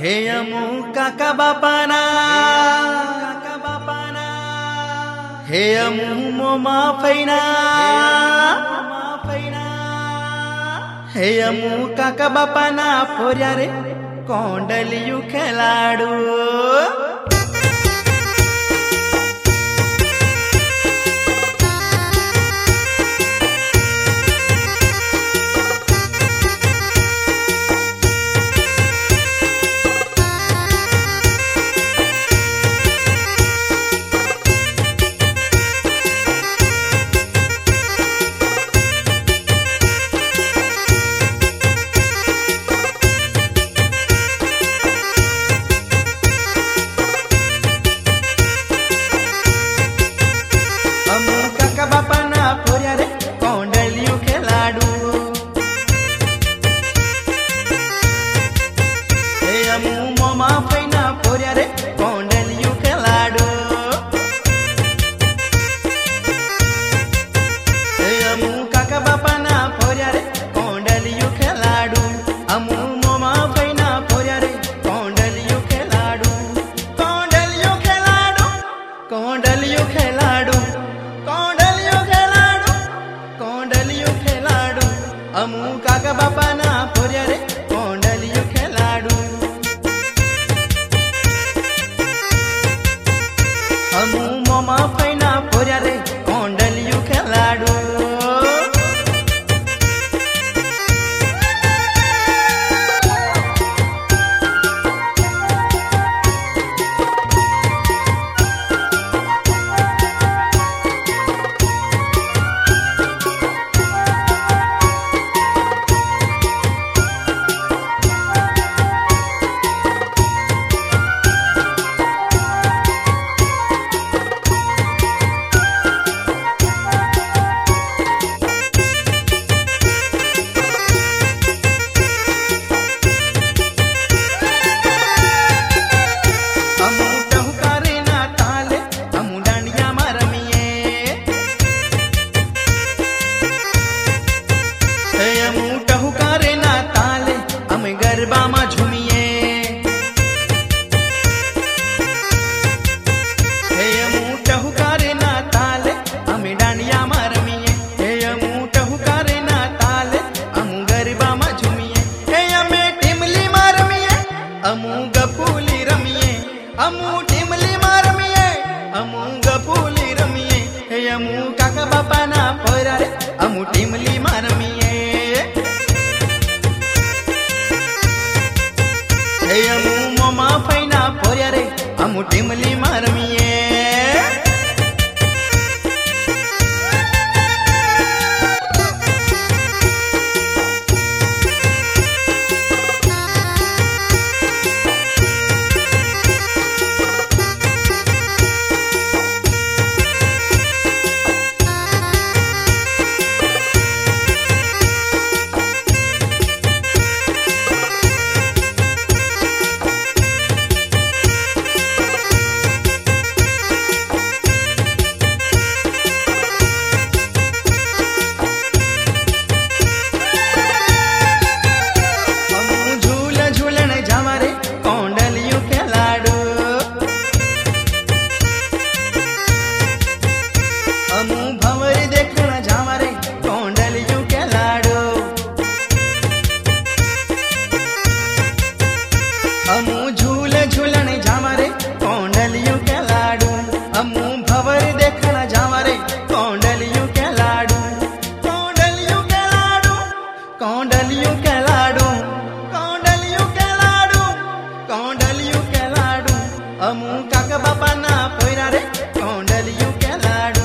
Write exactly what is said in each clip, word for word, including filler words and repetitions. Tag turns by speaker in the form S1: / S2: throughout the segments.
S1: हे अमू काका बापाना काका बापाना हे अमू मोमा फैना फैना हे अमू काका बापाना पोर्या रे कोंडलियू खेलाडू अमू काका बापाना पोर्या रे कोंडलियू खेलाडू अमू मोमा फैना पोर्या रे कोंडलियू खेलाडू अमू गपूली रमिए अमू टिमली मारमिए अमू गपूली रमिए हे अमू काका बापाना पोर्या रे अमू टिमली मारमिए हे अमू मोमा फैना पोर्या रे अमू टिमली मारमिए अमू झूल झूलन जावा रे कोंडलियू के लाडू अमू भंवर देखना जावा रे कोंडलियू के लाडू कोंडलियू के लाडू कोंडलियू के लाडू कोंडलियू के लाडू कोंडलियू के लाडू अमू काका बापाना पोर्या रे कोंडलियू के लाडू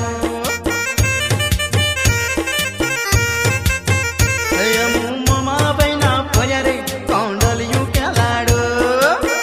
S1: अमू मोमा फैना पोर्या रे कोंडलियू के लाडू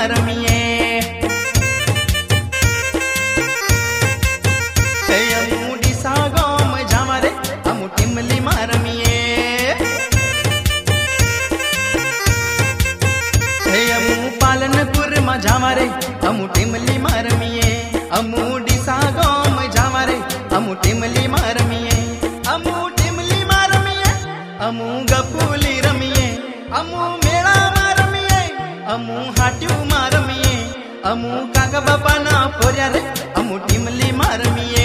S1: रमिए अमू डिसा गाँव में जावा रे अमू टिमली रमिए अमू पालनपुर में जावा रे अमू टिमली रमिए अमू डिसा गाँव में जावा रे अमू टिमली रमिए अमू टिमली रमिए अमू गफूली रमिए अमू मेला रमिए अमू हाट्यू रमिए अमू काका बापा ना पोर्या रे अमू टिमली रमिए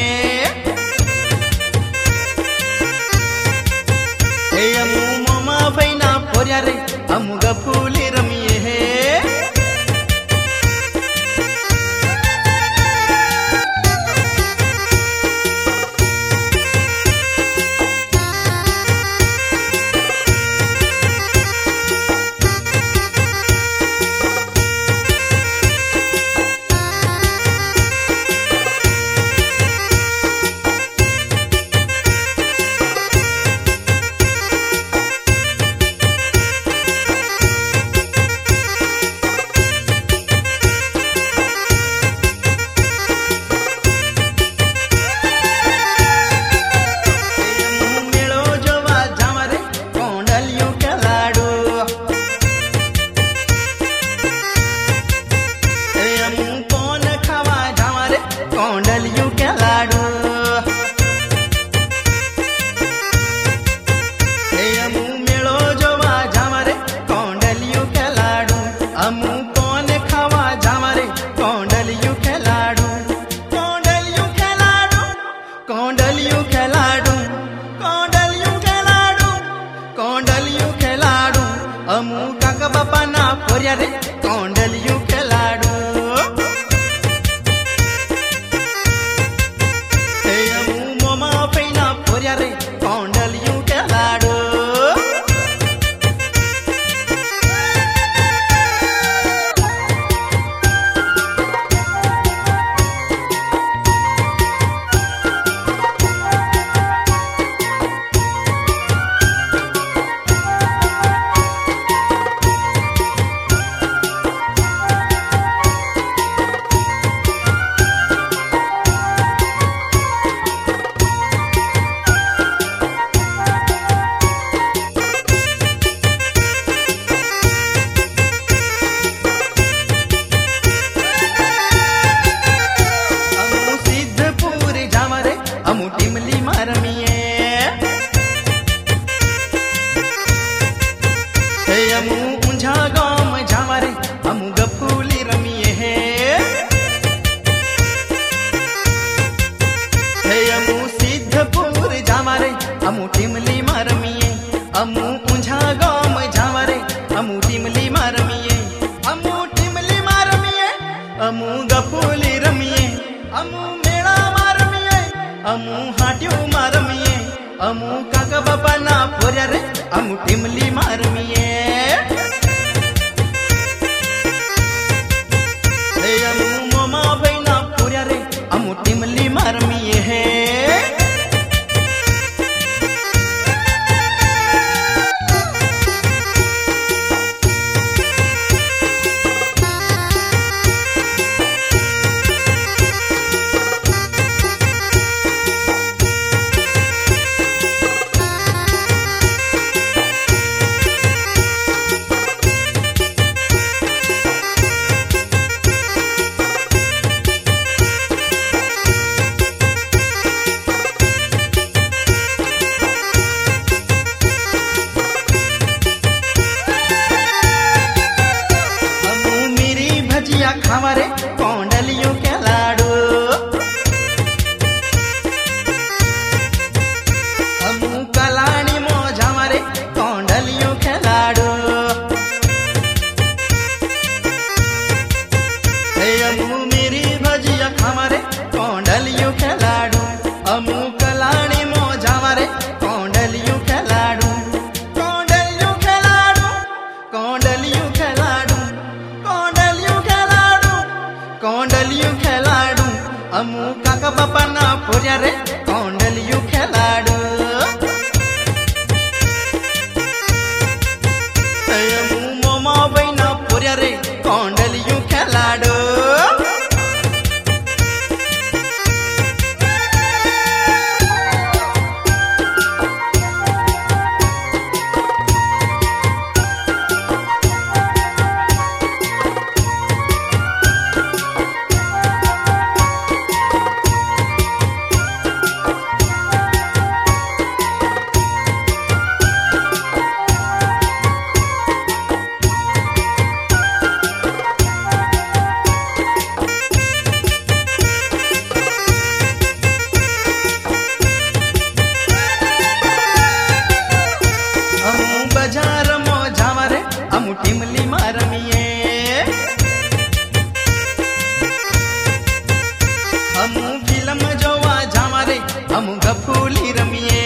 S1: अमू मोमा भाई ना पोर्या रे अमू गफूली रमिए है कोंडलियों के लाडू अमू मेलो जोवा जावा रे कोंडलियों के लाडू अमू कौन खावा जावा रे कोंडलियों के लाडू कोंडलियों के लाडू कोंडलियों के लाडू कोंडलियों के लाडू कोंडलियों के लाडू अमू काका बापा ना पोर्या रे कोंडलियों के लाडू रे कोंडलियों के लाडू अमू टिमली रमिए अमू ऊंझा गाँव में जावा रे अमू गफूली रमिए अमू सिद्धपुर जावा रे अमू टिमली रमिए अमू ऊंझा गाँव में जावा रे अमू टिमली रमिए अमू टिमली रमिए अमू गफूली रमिए अमू अमू हाट्यू रमिए अमू काका बापा ना पोर्या रे अमू टिमली रमिए अमू मोमा भाई ना पोर्या रे अमू टिमली रमिए है खावा रे कोंडलियों के लाडू अमू कलानी मो जावा रे कोंडलियों के लाडू अमू मेरी भजिया खावा रे कोंडलियों के लाडू अमू कलानी मो जावा रे कोंडलियों के लाडू कोंडलियों के लाडू कोंडलियों के लाडू कोंडलियों के कोंडलियों खेलाड़ू अमू काका बापा ना पोर्या रे कोंडलियों खेलाड़ू अमू मोमा भाई ना पोर्या रे कोंडलियों अमु गफूली रमिए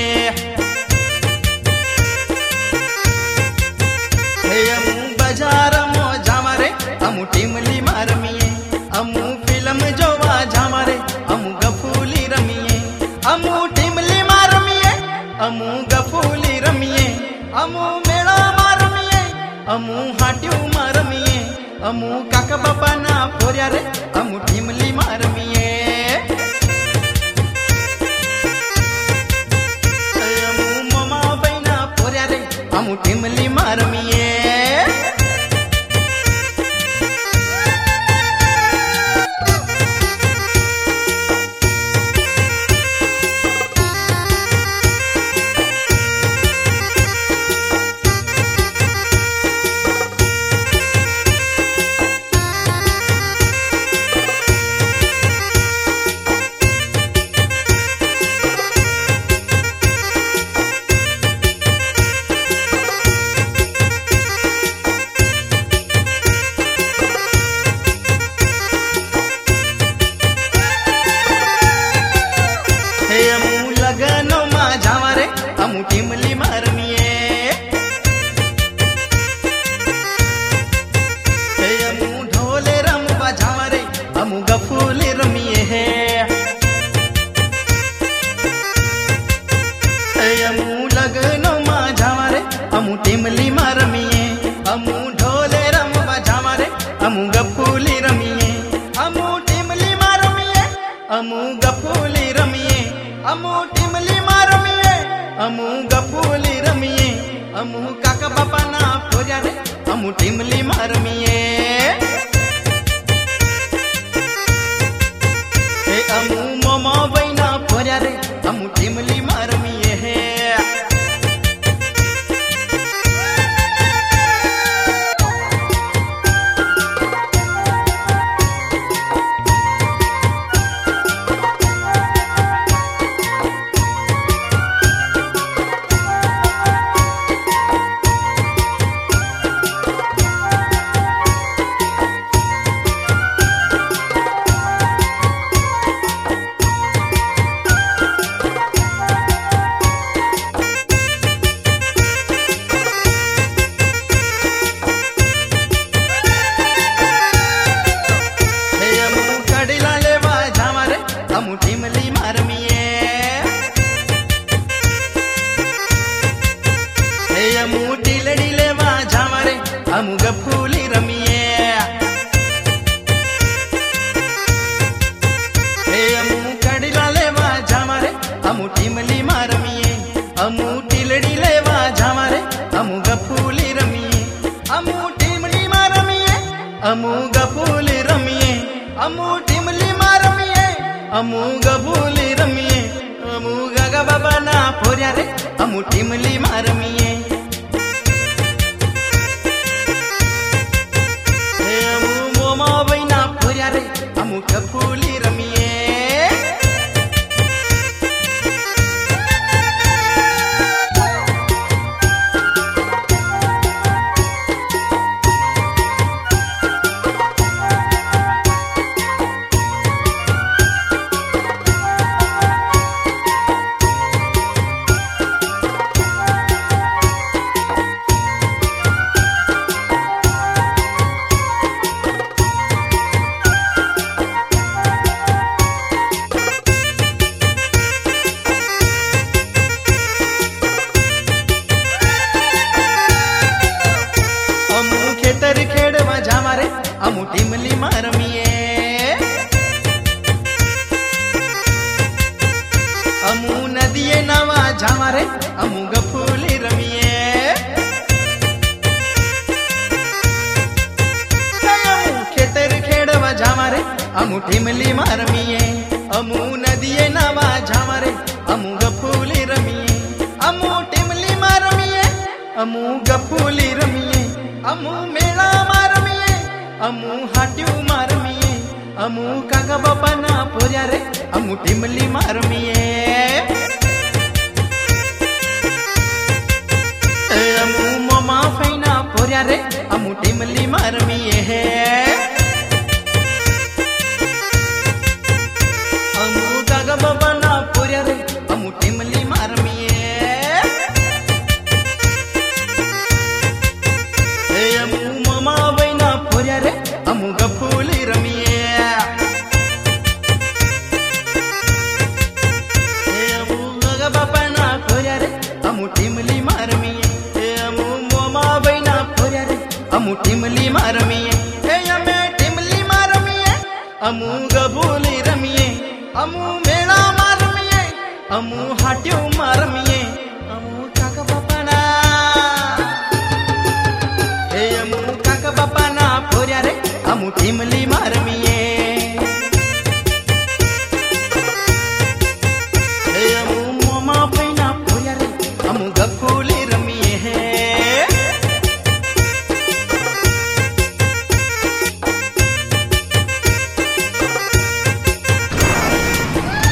S1: हे अमु बाजार मो जामा रे अमु टीमली मा रमिए अमु फिल्म जोवा जामा रे अमु गफूली रमिए अमु टीमली मा रमिए अमु गफूली रमिए अमु मेला मा रमिए अमु हाट्यू मा रमिए अमु काका बापा ना पोर्या रे अमु टीमली मा रमिए अमु ममा बहिना पोर्या रे अमु टीमली मा रमिए अमु टीमली मा रमिए अमु ढोले रमवा जामा रे अमु गफूली रमिए अमु लगनो मा जामा रे अमु टीमली मा रमिए अमु ढोले रमवा जामा रे अमु गफूली रमिए अमु टीमली मा रमिए अमु गफूली रमिए अमु टीमली मा रमिए अमु गफूली रमिए अमु काका बापा ना पोर्या रे अमु टीमली मा रमिए हे अमु मोमो बहिना पोर्या रे अमु टीमली मा रमिए अमु टीमली मा रमिए अमु डीले डीले वा जामा रे अमु गफूली रमिए अमु कड़ीला ले वा जामा रे अमु टीमली मा रमिए अमु डीले डीले वा जामा रे अमु गफूली रमिए अमु टीमली मा रमिए अमु गफूली रमिए अमु टीमली मा रमिए अमु गफूली रमिए अमु गागा बाबा ना पोर्या रे अमु टीमली मा रमिए अमु मोमा बहिना पोर्या रे अमु गफूली रमिए अमु टीमली मा रमिए अमु नदिये नवा जामा रे अमु गफूली रमिए अमु खेतर खेड़वा जामा रे अमु टीमली मा रमिए अमु नदिये नवा जामा रे अमु गफूली रमिए अमु टीमली मा रमिए अमु गफूली रमिए अमु मेला मा रमिए अमु हाट्यू मा रमिए अमु काका बापा ना पोर्या रे अमु टीमली मा रमिए अमु मोमा फैना पोर्या रे अमु टीमली मा रमिए अमु काका बापा ना पोर्या रे ટીમલી માં રમીએ હે અમે ટીમલી માં રમીએ અમુ ગભૂલી રમીએ અમુ મેળા માં રમીએ અમુ હાટ્યું માં રમીએ અમુ કાકા બાપાના હે અમુ કાકા બાપાના ફોર્યા રે અમુ ટીમલી માં